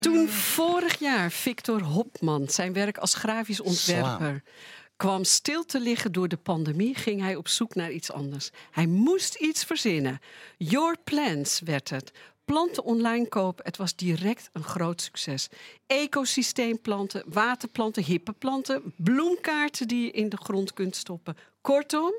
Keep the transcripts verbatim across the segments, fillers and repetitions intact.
Toen vorig jaar Victor Hopman zijn werk als grafisch ontwerper Slaan. kwam stil te liggen door de pandemie, ging hij op zoek naar iets anders. Hij moest iets verzinnen. Your Plants werd het. Planten online kopen, het was direct een groot succes. Ecosysteemplanten, waterplanten, hippe planten, bloemkaarten die je in de grond kunt stoppen. Kortom.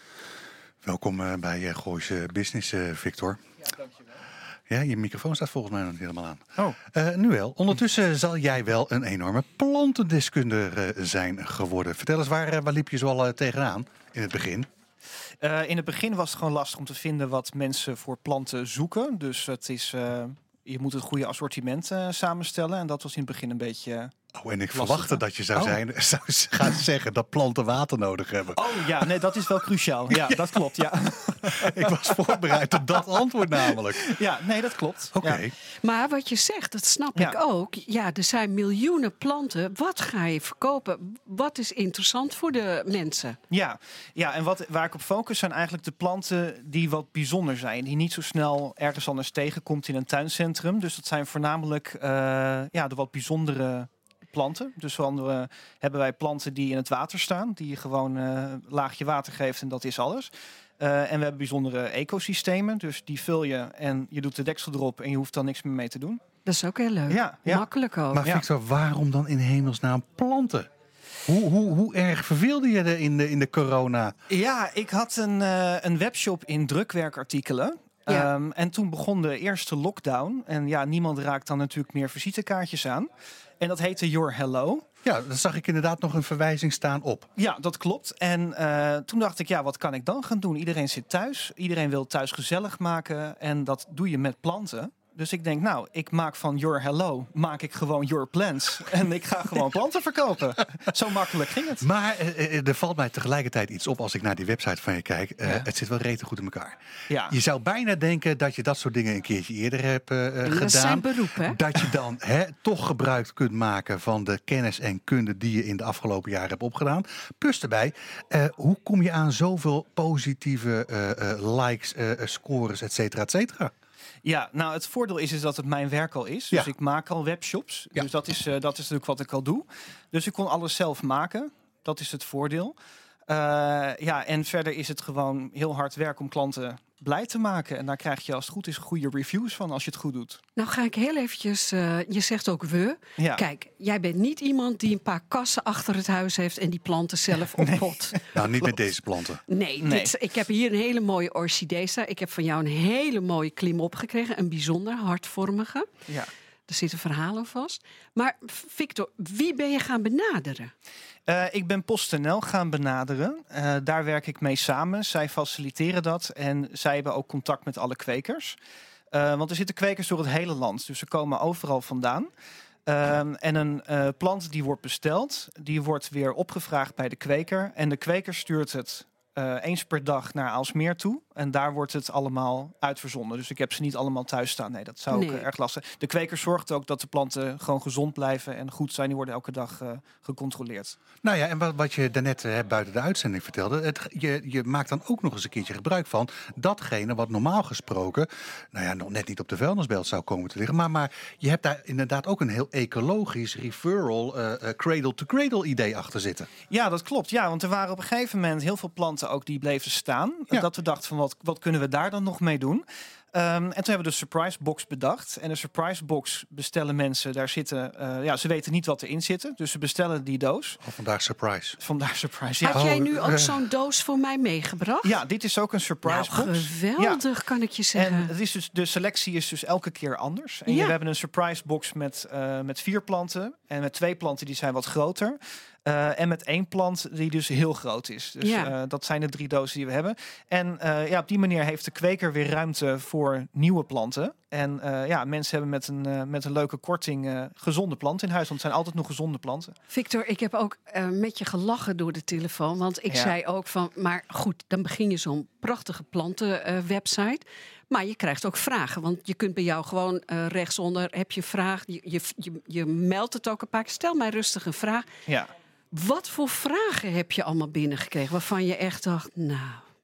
Welkom uh, bij uh, Gooise Business, uh, Victor. Ja, dankjewel. Ja, je microfoon staat volgens mij nog niet helemaal aan. Oh. Uh, nu wel. Ondertussen zal jij wel een enorme plantendeskundige uh, zijn geworden. Vertel eens, waar, uh, waar liep je zo al uh, tegenaan in het begin? Uh, in het begin was het gewoon lastig om te vinden wat mensen voor planten zoeken. Dus het is, uh, je moet het goede assortiment uh, samenstellen. En dat was in het begin een beetje... Uh, Oh, en ik lastig, verwachtte hè? dat je zou, Oh. zijn, zou gaan zeggen dat planten water nodig hebben. Oh ja, nee, dat is wel cruciaal. Ja, ja. Dat klopt, ja. Ik was voorbereid op dat antwoord namelijk. Ja, nee, dat klopt. Oké. Ja. Maar wat je zegt, dat snap Ja. ik ook. Ja, er zijn miljoenen planten. Wat ga je verkopen? Wat is interessant voor de mensen? Ja, ja, en wat, waar ik op focus zijn eigenlijk de planten die wat bijzonder zijn. Die niet zo snel ergens anders tegenkomt in een tuincentrum. Dus dat zijn voornamelijk uh, ja, de wat bijzondere planten. Dus dan uh, hebben wij planten die in het water staan. Die je gewoon uh, een laagje water geeft en dat is alles. Uh, en we hebben bijzondere ecosystemen. Dus die vul je en je doet de deksel erop en je hoeft dan niks meer mee te doen. Dat is ook heel leuk. Ja, ja. Makkelijk ook. Maar Ja. Victor, waarom dan in hemelsnaam planten? Hoe, hoe, hoe erg verveelde je er in de, in de corona? Ja, ik had een, uh, een webshop in drukwerkartikelen. Ja. Um, en toen begon de eerste lockdown. En ja, niemand raakt dan natuurlijk meer visitekaartjes aan. En dat heette Your Hello. Ja, dan zag ik inderdaad nog een verwijzing staan op. Ja, dat klopt. En uh, toen dacht ik, ja, wat kan ik dan gaan doen? Iedereen zit thuis. Iedereen wil thuis gezellig maken. En dat doe je met planten. Dus ik denk, nou, ik maak van Your Hello, maak ik gewoon Your Plants. En ik ga gewoon planten verkopen. Zo makkelijk ging het. Maar uh, er valt mij tegelijkertijd iets op als ik naar die website van je kijk. Uh, Ja. Het zit wel rete goed in elkaar. Ja. Je zou bijna denken dat je dat soort dingen een keertje eerder hebt uh, dat gedaan. is zijn beroep, hè? Dat je dan hè, toch gebruik kunt maken van de kennis en kunde die je in de afgelopen jaren hebt opgedaan. Plus erbij, uh, hoe kom je aan zoveel positieve uh, uh, likes, uh, scores, et cetera, et cetera? Ja, nou het voordeel is, is dat het mijn werk al is. Dus Ja. ik maak al webshops. Ja. Dus dat is, uh, dat is natuurlijk wat ik al doe. Dus ik kon alles zelf maken. Dat is het voordeel. Uh, ja, en verder is het gewoon heel hard werk om klanten blij te maken. En daar krijg je als het goed is goede reviews van als je het goed doet. Nou ga ik heel eventjes, uh, je zegt ook we. Ja. Kijk, jij bent niet iemand die een paar kassen achter het huis heeft en die planten zelf oppot. Nou, niet met Klopt. deze planten. Nee, Nee. Dit, ik heb hier een hele mooie orchidee staan. Ik heb van jou een hele mooie klimop gekregen. Een bijzonder hartvormige. Ja. Er zit een verhaal aan vast. Maar Victor, wie ben je gaan benaderen? Uh, ik ben PostNL gaan benaderen. Uh, daar werk ik mee samen. Zij faciliteren dat en zij hebben ook contact met alle kwekers. Uh, want er zitten kwekers door het hele land, dus ze komen overal vandaan. Uh, en een uh, plant die wordt besteld, die wordt weer opgevraagd bij de kweker. En de kweker stuurt het uh, eens per dag naar Aalsmeer toe. En daar wordt het allemaal uitverzonden. Dus ik heb ze niet allemaal thuis staan. Nee, dat zou ook Nee. uh, erg lastig. De kweker zorgt ook dat de planten gewoon gezond blijven en goed zijn. Die worden elke dag uh, gecontroleerd. Nou ja, en wat, wat je daarnet uh, buiten de uitzending vertelde, het, je, je maakt dan ook nog eens een keertje gebruik van datgene wat normaal gesproken, nou ja, nog net niet op de vuilnisbelt zou komen te liggen, maar, maar je hebt daar inderdaad ook een heel ecologisch referral, uh, uh, cradle-to-cradle idee achter zitten. Ja, dat klopt. Ja, want er waren op een gegeven moment heel veel planten ook die bleven staan. Ja. Dat we dachten van wat, wat kunnen we daar dan nog mee doen? Um, en toen hebben we de surprise box bedacht. En de surprise box bestellen mensen, daar zitten, uh, ja, ze weten niet wat erin zit. Dus ze bestellen die doos. Oh, vandaag surprise. Vandaar surprise. Ja, Had jij Oh, nu ook uh. zo'n doos voor mij meegebracht? ja dit is ook een surprise Nou, box. geweldig, kan ik je zeggen. En het is dus, de selectie is dus elke keer anders. En Ja. we hebben een surprise box met, uh, met vier planten. En met twee planten die zijn wat groter. Uh, en met één plant die dus heel groot is. Dus Ja. uh, dat zijn de drie dozen die we hebben. En uh, ja, op die manier heeft de kweker weer ruimte voor nieuwe planten. En uh, ja, mensen hebben met een, uh, met een leuke korting uh, gezonde planten in huis. Want het zijn altijd nog gezonde planten. Victor, ik heb ook uh, met je gelachen door de telefoon. Want ik Ja. zei ook van, maar goed, dan begin je zo'n prachtige plantenwebsite. Uh, maar je krijgt ook vragen. Want je kunt bij jou gewoon uh, rechtsonder, heb je een vraag. Je, je, je, je meldt het ook een paar keer. Stel mij rustig een vraag. Ja. Wat voor vragen heb je allemaal binnengekregen waarvan je echt dacht, nou...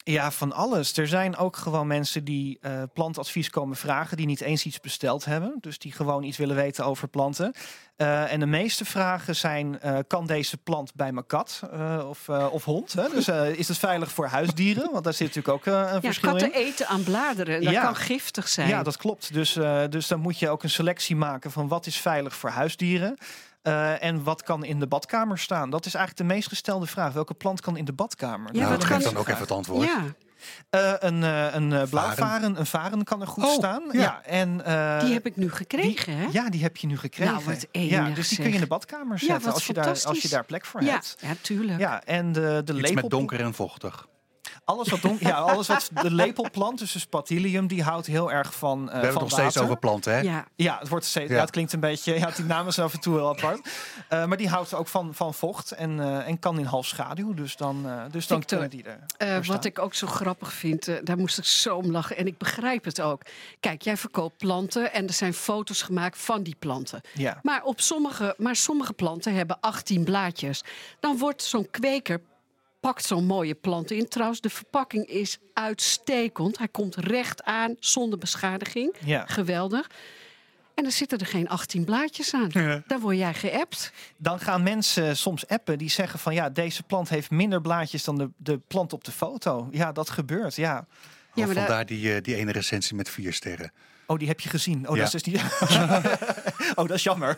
Ja, van alles. Er zijn ook gewoon mensen die uh, plantadvies komen vragen, die niet eens iets besteld hebben. Dus die gewoon iets willen weten over planten. Uh, en de meeste vragen zijn, uh, kan deze plant bij mijn kat uh, of, uh, of hond? Hè? Dus uh, is het veilig voor huisdieren? Want daar zit natuurlijk ook uh, een ja, verschil in. Katten eten aan bladeren. Dat ja. kan giftig zijn. Ja, dat klopt. Dus, uh, dus dan moet je ook een selectie maken van wat is veilig voor huisdieren. Uh, en wat kan in de badkamer staan? Dat is eigenlijk de meest gestelde vraag. Welke plant kan in de badkamer? Ja, nou, wat geef kan dan ook even het antwoord. Ja. Uh, een uh, een uh, blauwvaren, een varen kan er goed oh, staan. Ja. Ja, en, uh, Die heb ik nu gekregen, die, hè? Ja, die heb je nu gekregen. Nou, wat enig, ja, dus die kun je in de zeg. badkamer Ja, zetten wat als, je daar, als je daar plek voor Ja, hebt. ja, tuurlijk. Ja, en de, de Iets lepel... met donker en vochtig. Alles wat, don... ja, alles wat de lepelplant, dus de Spatilium, die houdt heel erg van uh, We hebben het van nog steeds water. over planten, hè? Ja. Ja, het wordt steeds. Ja. Ja. het klinkt een beetje. Ja, die namen zijn af en toe heel apart. Uh, maar die houdt ook van, van vocht en, uh, en kan in half schaduw. Dus dan, uh, dus dan Victor, kunnen die er. Uh, er staan. wat ik ook zo grappig vind, uh, daar moest ik zo om lachen. En ik begrijp het ook. Kijk, jij verkoopt planten en er zijn foto's gemaakt van die planten. Ja. Maar, op sommige, maar sommige planten hebben achttien blaadjes. Dan wordt zo'n kweker, pakt zo'n mooie plant in. Trouwens, de verpakking is uitstekend. Hij komt recht aan, zonder beschadiging. Ja. Geweldig. En dan zitten er geen achttien blaadjes aan. Ja. Dan word jij geappt. Dan gaan mensen soms appen die zeggen van ja, deze plant heeft minder blaadjes dan de, de plant op de foto. Ja, dat gebeurt. Ja. Oh, Ja, maar vandaar die, uh, die ene recensie met vier sterren. Oh, die heb je gezien. Oh, Ja. dat is dus niet. Oh, dat is jammer.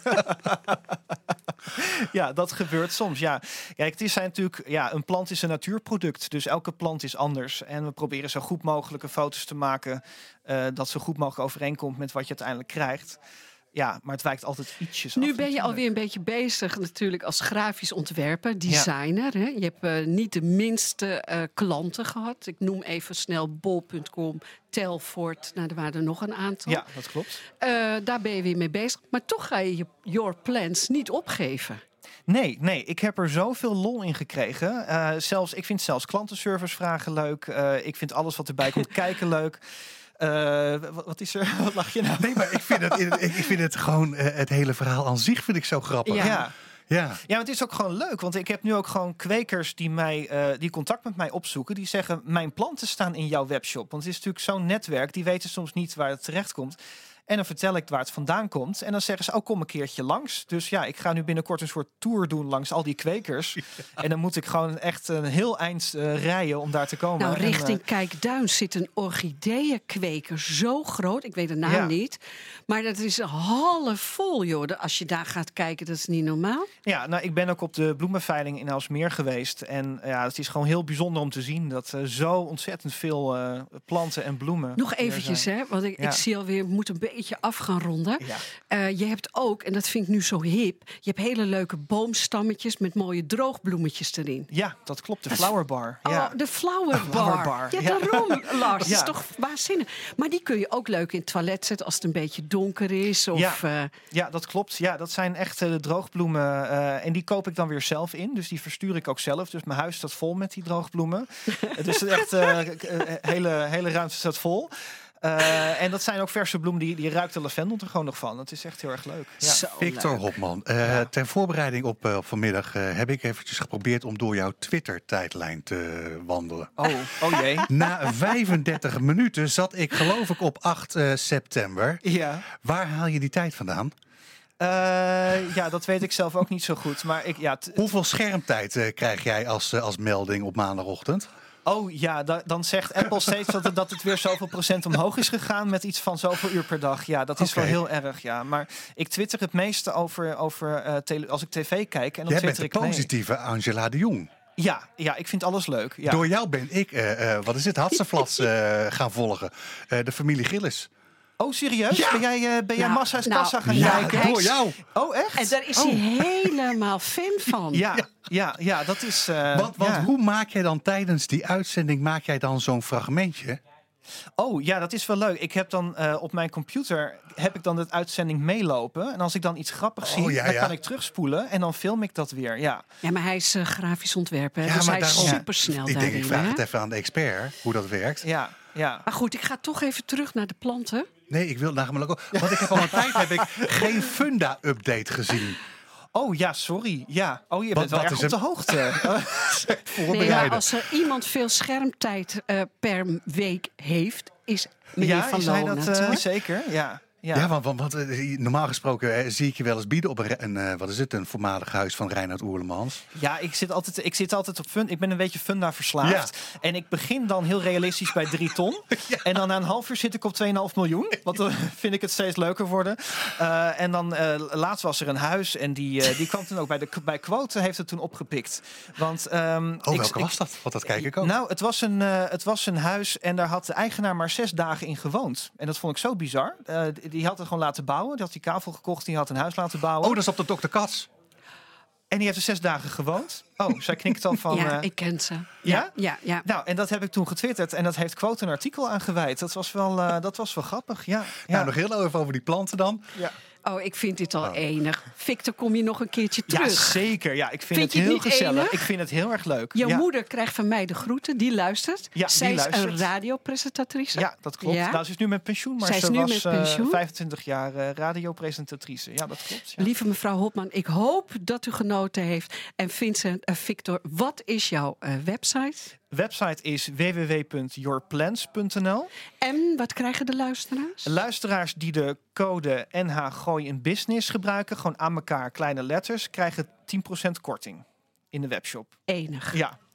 Ja, dat gebeurt soms. Ja, kijk, het is zijn natuurlijk. Ja, een plant is een natuurproduct, dus elke plant is anders. En we proberen zo goed mogelijke foto's te maken uh, dat zo goed mogelijk overeenkomt met wat je uiteindelijk krijgt. Ja, maar het wijkt altijd ietsjes af. Nu ben je natuurlijk. alweer een beetje bezig natuurlijk als grafisch ontwerper, designer. Hè? Je hebt uh, niet de minste uh, klanten gehad. Ik noem even snel bol punt com, Telfort. Nou, er waren er nog een aantal. Ja, dat klopt. Uh, daar ben je weer mee bezig. Maar toch ga je je Your Plans niet opgeven. Nee, nee, ik heb er zoveel lol in gekregen. Uh, zelfs, ik vind zelfs klantenservicevragen leuk. Uh, ik vind alles wat erbij komt kijken leuk. Uh, wat, wat is er? Wat lach je nou? Nee, maar ik vind het, ik vind het gewoon, uh, het hele verhaal aan zich vind ik zo grappig. Ja. Ja. Ja. Ja, maar het is ook gewoon leuk. Want ik heb nu ook gewoon kwekers die, mij, uh, die contact met mij opzoeken. Die zeggen, mijn planten staan in jouw webshop. Want het is natuurlijk zo'n netwerk. Die weten soms niet waar het terecht komt. En dan vertel ik waar het vandaan komt. En dan zeggen ze, oh, kom een keertje langs. Dus ja, ik ga nu binnenkort een soort tour doen langs al die kwekers. En dan moet ik gewoon echt een heel eind uh, rijden om daar te komen. Nou, richting en, uh, Kijkduin zit een orchideeënkweker zo groot. Ik weet de naam Ja. niet. Maar dat is half vol, joh. Als je daar gaat kijken, dat is niet normaal. Ja, nou, ik ben ook op de bloemenveiling in Aalsmeer geweest. En ja, het is gewoon heel bijzonder om te zien dat uh, zo ontzettend veel uh, planten en bloemen. Nog hier eventjes, zijn. hè, want ik, Ja. ik zie alweer, we moeten een beetje af gaan ronden. Ja. Uh, je hebt ook, en dat vind ik nu zo hip, je hebt hele leuke boomstammetjes met mooie droogbloemetjes erin. Ja, dat klopt. De flower bar. Ja. Oh, de flower Een bar. flower bar, Ja, ja. daarom, Lars. Dat Ja. is toch waanzinnig. Maar die kun je ook leuk in het toilet zetten als het een beetje donker is. Of, Ja. uh, Ja, dat klopt. Ja, dat zijn echt uh, de droogbloemen. Uh, en die koop ik dan weer zelf in. Dus die verstuur ik ook zelf. Dus mijn huis staat vol met die droogbloemen. Dus echt uh, hele, hele ruimte staat vol. Uh, en dat zijn ook verse bloemen, die, die ruikt de lavendel er gewoon nog van. Dat is echt heel erg leuk. Ja. Zo Victor leuk. Hopman, uh, Ja. ter voorbereiding op, uh, op vanmiddag uh, heb ik eventjes geprobeerd om door jouw Twitter-tijdlijn te wandelen. Oh, oh jee. Na vijfendertig minuten zat ik geloof ik op acht september. Ja. Waar haal je die tijd vandaan? Uh, ja, dat weet ik zelf ook niet zo goed. Maar ik, ja, t- Hoeveel schermtijd uh, krijg jij als, uh, als melding op maandagochtend? oh ja, da- dan zegt Apple steeds dat het, dat het weer zoveel procent omhoog is gegaan met iets van zoveel uur per dag. Ja, dat is Oké. wel heel erg, ja. Maar ik twitter het meeste over, over uh, tele- als ik tv kijk. En dan Jij bent twitter de ik mee. positieve Angela de Jong. Ja, ja, ik vind alles leuk. Ja. Door jou ben ik, uh, uh, wat is het, Hatseflats uh, gaan volgen. Uh, de familie Gillis. Oh, serieus? Ja. Ben jij, uh, ben jij Nou, massa's nou, kassa gaan ja, kijken? hij door is- jou. Oh, echt? En daar is oh. hij helemaal fan van. Ja, ja, ja, dat is... Uh, Want, want ja. hoe maak jij dan tijdens die uitzending, maak jij dan zo'n fragmentje? Oh, ja, dat is wel leuk. Ik heb dan uh, op mijn computer heb ik dan de uitzending meelopen. En als ik dan iets grappigs Oh, zie, ja, dan ja. kan ik terugspoelen. En dan film ik dat weer, ja. Ja, maar hij is uh, grafisch ontwerper. Hè? Ja, dus maar hij is daarom- supersnel Ik denk, daarin. ik vraag hè? het even aan de expert, hoe dat werkt. Ja, ja. Maar goed, ik ga toch even terug naar de planten. Nee, ik wil namelijk ook... Want ik heb al een tijd heb ik geen Funda-update gezien. Oh ja, sorry. Ja. Oh, je Wat- bent wel wat erg is op de hem? hoogte. Nee, Voorbereiden. maar als er iemand veel schermtijd eh, per week heeft, is meneer ja, Van is hij Loon dat het, eh, hoor. zeker? Ja. Ja. Ja, want, want, want eh, normaal gesproken eh, zie ik je wel eens bieden op een, re- een eh, wat is het, een voormalig huis van Reinhard Oerlemans. Ja, ik zit altijd, ik zit altijd op fun. Ik ben een beetje funda verslaafd. En ik begin dan heel realistisch bij drie ton. En dan na een half uur zit ik op twee komma vijf miljoen. Want dan vind ik het steeds leuker worden. Uh, en dan uh, laatst was er een huis. En die, uh, die kwam toen ook bij de bij Quote heeft het toen opgepikt. Want, um, Oh, ik, welke ik, was dat? Want dat kijk ik ook. Nou, het was, een, uh, het was een huis en daar had de eigenaar maar zes dagen in gewoond. En dat vond ik zo bizar. Uh, die had het gewoon laten bouwen. Die had die kavel gekocht, die had een huis laten bouwen. Oh, dat is op de dokter Katz. En die heeft er zes dagen gewoond. Oh, zij knikt dan van... Ja, uh, ik ken ze. Ja? Ja, ja, ja. Nou, en dat heb ik toen getwitterd. En dat heeft Quote een artikel aan gewijd. Dat was wel, uh, dat was wel grappig, ja. ja. Nou, nog heel even over die planten dan. ja. Oh, ik vind dit al Oh. enig. Victor, kom je nog een keertje Ja, terug? zeker. Ja, ik vind, Vind het je het heel niet gezellig. enig? Ik vind het heel erg leuk. Je ja. moeder krijgt van mij de groeten, die luistert. Ja, Zij die is luistert. een radiopresentatrice. Ja, dat klopt. Ja? Nou, ze is nu met pensioen, maar Zij is ze nu was met eh, pensioen. vijfentwintig jaar uh, radiopresentatrice. Ja, dat klopt. Ja. Lieve mevrouw Hopman, ik hoop dat u genoten heeft. En Vincent, uh, Victor, wat is jouw uh, website? Website is w w w punt your plans punt n l. En wat krijgen de luisteraars? Luisteraars die de code N H Gooi in Business gebruiken, gewoon aan elkaar kleine letters, krijgen tien procent korting in de webshop. Enig. Ja.